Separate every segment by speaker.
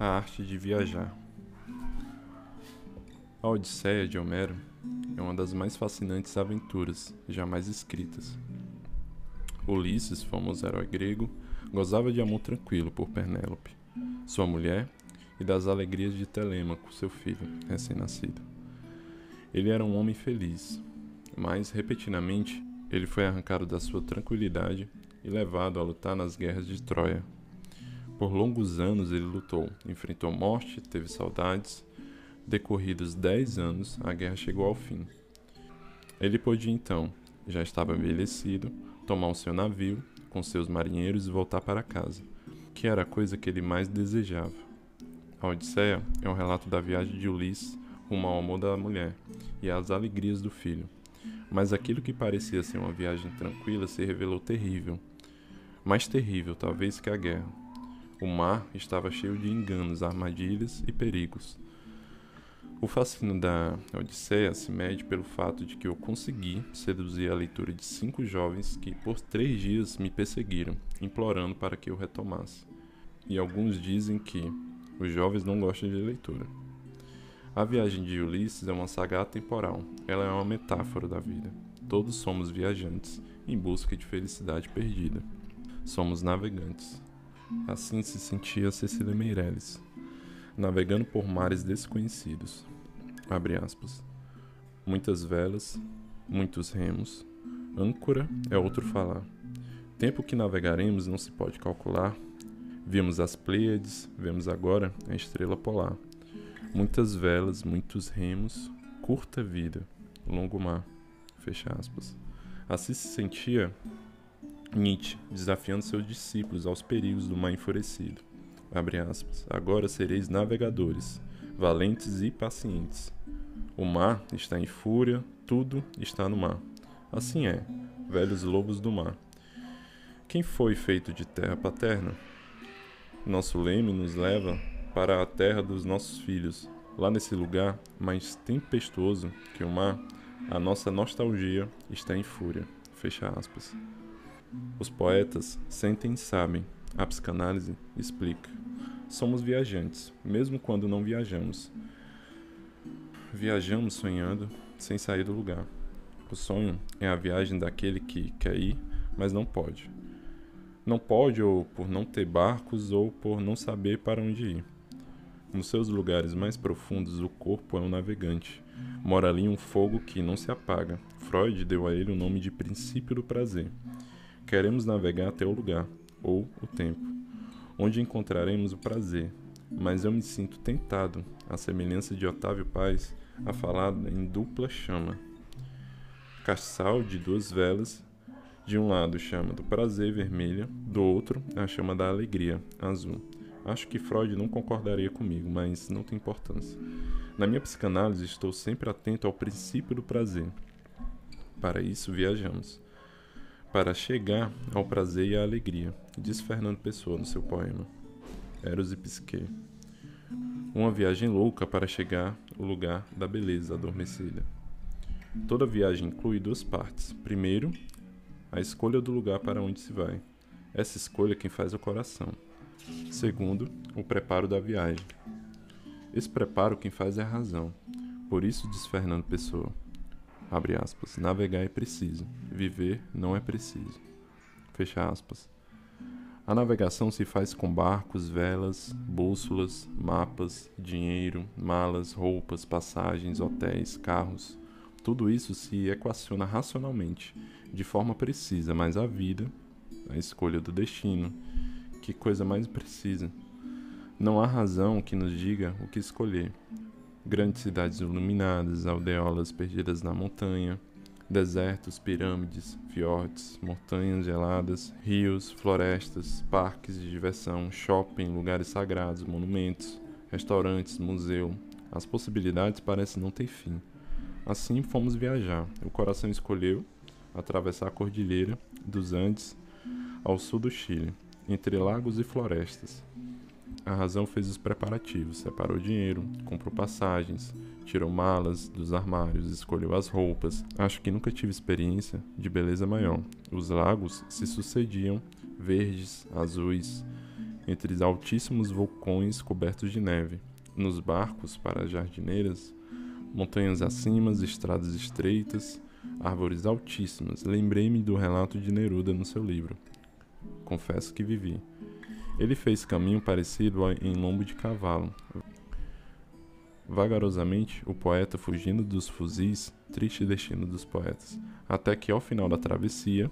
Speaker 1: A arte de viajar. A Odisseia de Homero é uma das mais fascinantes aventuras jamais escritas. Ulisses, famoso herói grego, gozava de amor tranquilo por Penélope, sua mulher, e das alegrias de Telêmaco, seu filho, recém-nascido. Ele era um homem feliz, mas, repetidamente, ele foi arrancado da sua tranquilidade e levado a lutar nas guerras de Troia. Por longos anos ele lutou, enfrentou morte, teve saudades. Decorridos 10 anos, a guerra chegou ao fim. Ele podia então, já estava envelhecido, tomar o seu navio com seus marinheiros e voltar para casa, que era a coisa que ele mais desejava. A Odisseia é um relato da viagem de Ulisses rumo ao amor da mulher e às alegrias do filho. Mas aquilo que parecia ser uma viagem tranquila se revelou terrível. Mais terrível, talvez, que a guerra. O mar estava cheio de enganos, armadilhas e perigos. O fascínio da Odisseia se mede pelo fato de que eu consegui seduzir a leitura de 5 jovens que por 3 dias me perseguiram, implorando para que eu retomasse. E alguns dizem que os jovens não gostam de leitura. A viagem de Ulisses é uma saga atemporal. Ela é uma metáfora da vida. Todos somos viajantes em busca de felicidade perdida. Somos navegantes. Assim se sentia Cecília Meirelles, navegando por mares desconhecidos. Abre aspas. Muitas velas, muitos remos. Âncora é outro falar. Tempo que navegaremos não se pode calcular. Vimos as Pleiades, vemos agora a estrela polar. Muitas velas, muitos remos, curta vida, longo mar. Fecha aspas. Assim se sentia Nietzsche, desafiando seus discípulos aos perigos do mar enfurecido. Abre aspas. Agora sereis navegadores, valentes e pacientes. O mar está em fúria, tudo está no mar. Assim é, velhos lobos do mar. Quem foi feito de terra paterna? Nosso leme nos leva para a terra dos nossos filhos. Lá nesse lugar mais tempestuoso que o mar, a nossa nostalgia está em fúria. Fecha aspas. Os poetas sentem e sabem. A psicanálise explica. Somos viajantes, mesmo quando não viajamos. Viajamos sonhando, sem sair do lugar. O sonho é a viagem daquele que quer ir, mas não pode. Não pode ou por não ter barcos ou por não saber para onde ir. Nos seus lugares mais profundos, o corpo é um navegante. Mora ali um fogo que não se apaga. Freud deu a ele o nome de princípio do prazer. Queremos navegar até o lugar, ou o tempo, onde encontraremos o prazer, mas eu me sinto tentado, à semelhança de Otávio Paz, a falar em dupla chama. Castiçal de 2 velas, de um lado chama do prazer vermelha, do outro a chama da alegria, azul. Acho que Freud não concordaria comigo, mas não tem importância. Na minha psicanálise estou sempre atento ao princípio do prazer. Para isso viajamos. Para chegar ao prazer e à alegria, diz Fernando Pessoa no seu poema Eros e Psique. Uma viagem louca para chegar ao lugar da beleza adormecida. Toda viagem inclui 2 partes. Primeiro, a escolha do lugar para onde se vai. Essa escolha é quem faz o coração. Segundo, o preparo da viagem. Esse preparo quem faz é a razão. Por isso diz Fernando Pessoa. Abre aspas. Navegar é preciso. Viver não é preciso. Fecha aspas. A navegação se faz com barcos, velas, bússolas, mapas, dinheiro, malas, roupas, passagens, hotéis, carros. Tudo isso se equaciona racionalmente, de forma precisa, mas a vida, a escolha do destino, que coisa mais precisa. Não há razão que nos diga o que escolher. Grandes cidades iluminadas, aldeolas perdidas na montanha, desertos, pirâmides, fiordes, montanhas geladas, rios, florestas, parques de diversão, shopping, lugares sagrados, monumentos, restaurantes, museu. As possibilidades parecem não ter fim. Assim fomos viajar. O coração escolheu atravessar a cordilheira dos Andes ao sul do Chile, entre lagos e florestas. A razão fez os preparativos, separou dinheiro, comprou passagens, tirou malas dos armários, escolheu as roupas. Acho que nunca tive experiência de beleza maior. Os lagos se sucediam, verdes, azuis, entre altíssimos vulcões cobertos de neve, nos barcos para as jardineiras, montanhas acima, estradas estreitas, árvores altíssimas. Lembrei-me do relato de Neruda no seu livro. Confesso que vivi. Ele fez caminho parecido em lombo de cavalo. Vagarosamente, o poeta fugindo dos fuzis, triste destino dos poetas, até que ao final da travessia,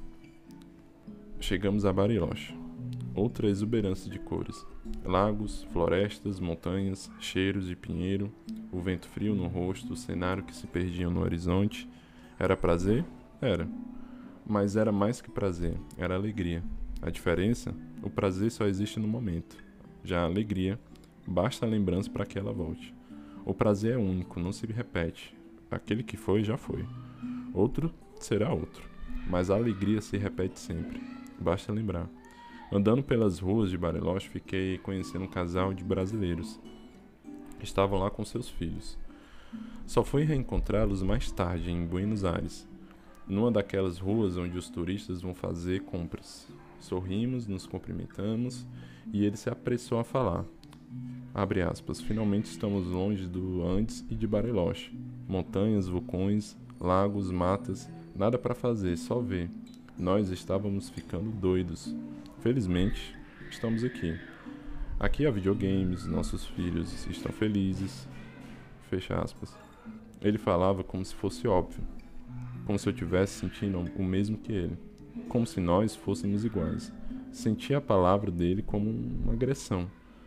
Speaker 1: chegamos a Bariloche. Outra exuberância de cores. Lagos, florestas, montanhas, cheiros de pinheiro, o vento frio no rosto, o cenário que se perdia no horizonte. Era prazer? Era. Mas era mais que prazer, era alegria. A diferença? O prazer só existe no momento. Já a alegria, basta a lembrança para que ela volte. O prazer é único, não se repete. Aquele que foi, já foi. Outro será outro. Mas a alegria se repete sempre. Basta lembrar. Andando pelas ruas de Bariloche, fiquei conhecendo um casal de brasileiros. Estavam lá com seus filhos. Só fui reencontrá-los mais tarde, em Buenos Aires, numa daquelas ruas onde os turistas vão fazer compras. Sorrimos, nos cumprimentamos e ele se apressou a falar. Abre aspas, finalmente estamos longe do Andes e de Bariloche. Montanhas, vulcões, lagos, matas, nada para fazer, só ver. Nós estávamos ficando doidos. Felizmente, estamos aqui. Aqui há videogames, nossos filhos estão felizes. Fecha aspas. Ele falava como se fosse óbvio. Como se eu estivesse sentindo o mesmo que ele. Como se nós fôssemos iguais. Sentia a palavra dele como uma agressão.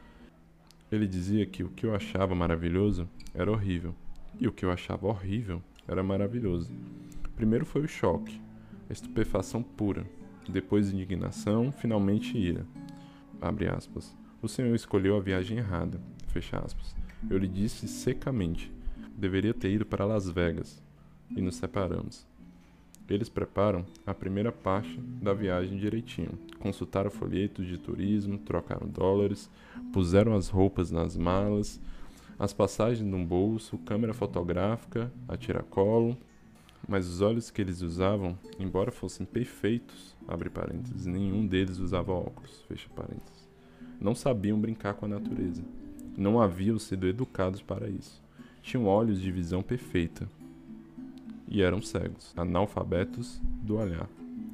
Speaker 1: Ele dizia que o que eu achava maravilhoso era horrível. E o que eu achava horrível era maravilhoso. Primeiro foi o choque, a estupefação pura. Depois indignação, finalmente ira. Abre aspas. O senhor escolheu a viagem errada. Fecha aspas. Eu lhe disse secamente. Deveria ter ido para Las Vegas. E nos separamos. Eles preparam a primeira parte da viagem direitinho. Consultaram folhetos de turismo, trocaram dólares, puseram as roupas nas malas, as passagens num bolso, câmera fotográfica, a tiracolo. Mas os olhos que eles usavam, embora fossem perfeitos, abre parênteses, nenhum deles usava óculos, fecha parênteses. Não sabiam brincar com a natureza. Não haviam sido educados para isso. Tinham olhos de visão perfeita. E eram cegos, analfabetos do olhar.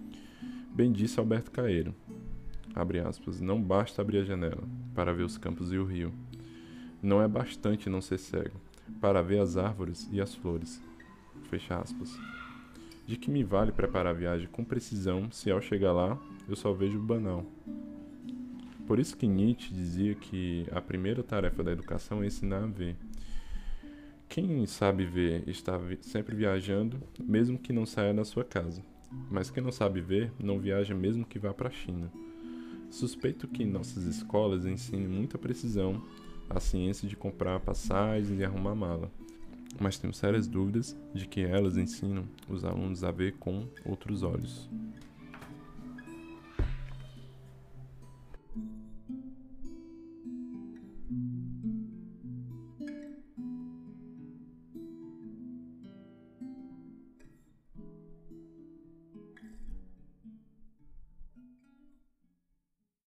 Speaker 1: Bem disse Alberto Caeiro, abre aspas, não basta abrir a janela para ver os campos e o rio. Não é bastante não ser cego, para ver as árvores e as flores. Fecha aspas. De que me vale preparar a viagem com precisão se ao chegar lá eu só vejo o banal? Por isso que Nietzsche dizia que a primeira tarefa da educação é ensinar a ver. Quem sabe ver está sempre viajando, mesmo que não saia da sua casa. Mas quem não sabe ver, não viaja mesmo que vá para a China. Suspeito que nossas escolas ensinem muita precisão a ciência de comprar passagens e arrumar mala. Mas tenho sérias dúvidas de que elas ensinam os alunos a ver com outros olhos.